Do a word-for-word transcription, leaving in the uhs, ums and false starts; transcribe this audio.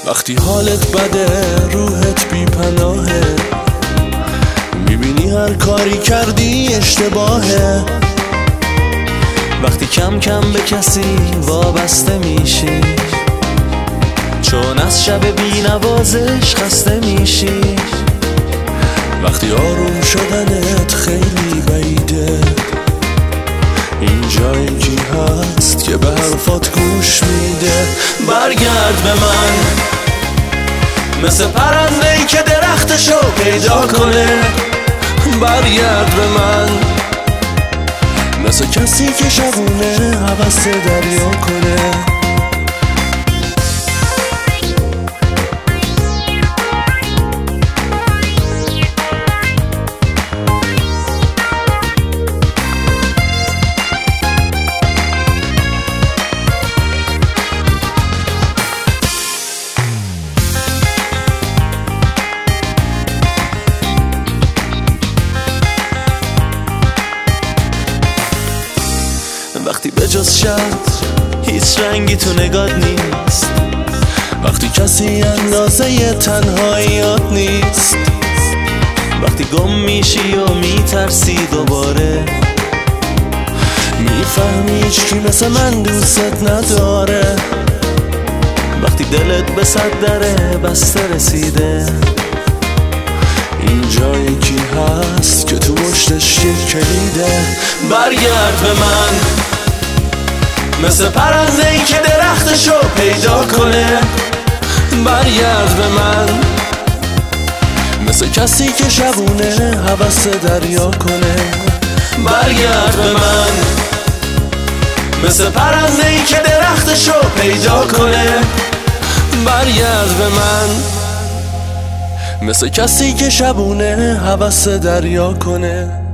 وقتی حالت بده روحت بی پناهه، میبینی هر کاری کردی اشتباهه. وقتی کم کم به کسی وابسته میشی، چون از شب بی نوازش خسته میشی. وقتی آروم شدنت خیلی بعیده، این جایی کی هست که به حرفات گوش میده. برگرد به من مثل پرنده‌ای که درختشو پیدا کنه. برگرد به من مثل کسی که شبونه هوس دریا کنه. وقتی به جز شب هیچ رنگی تو نگات نیست، وقتی کسی اندازه تنهاییات نیست، وقتی گم میشی و میترسی دوباره، میفهمی هیچکی مثل من دوست نداره. وقتی دلت به صد دره بسته رسیده، این جایی کی هست که تو مشتش یک کلیده. برگرد به من مثل پرنده‌ای که درختشو پیدا کنه. برگرد به من مثل کسی که شبونه هوس دریا کنه. برگرد به من مثل پرنده‌ای که درختشو پیدا کنه. برگرد به من مثل کسی که شبونه هوس دریا کنه.